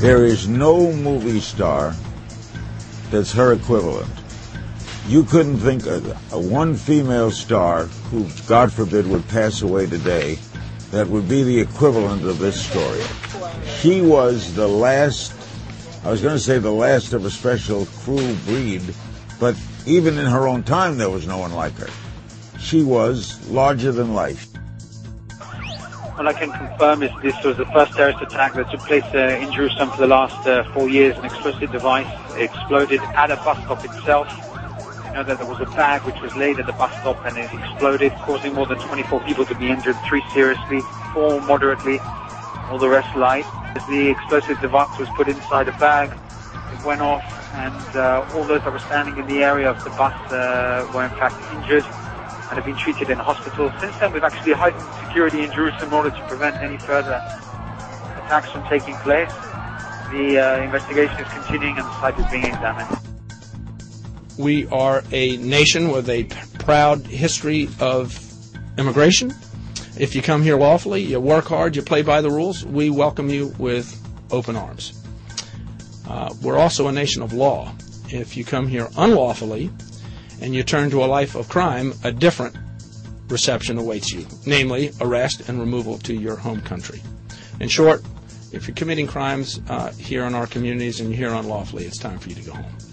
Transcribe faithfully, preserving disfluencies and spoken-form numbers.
There is no movie star that's her equivalent. You couldn't think of a one female star who, God forbid, would pass away today that would be the equivalent of this story. She was the last, I was going to say the last of a special cruel breed, but even in her own time there was no one like her. She was larger than life. What I can confirm is this was the first terrorist attack that took place uh, in Jerusalem for the last uh, four years. An explosive device exploded at a bus stop itself. You know that there was a bag which was laid at the bus stop and it exploded, causing more than twenty-four people to be injured, three seriously, four moderately, all the rest light. As the explosive device was put inside a bag, it went off, and uh, all those that were standing in the area of the bus uh, were in fact injured and have been treated in hospital. Since then, we've actually heightened security in Jerusalem in order to prevent any further attacks from taking place. The uh, investigation is continuing and the site is being examined. We are a nation with a proud history of immigration. If you come here lawfully, you work hard, you play by the rules, we welcome you with open arms. Uh, we're also a nation of law. If you come here unlawfully and you turn to a life of crime, a different reception awaits you, namely arrest and removal to your home country. In short, if you're committing crimes uh, here in our communities and you're here unlawfully, it's time for you to go home.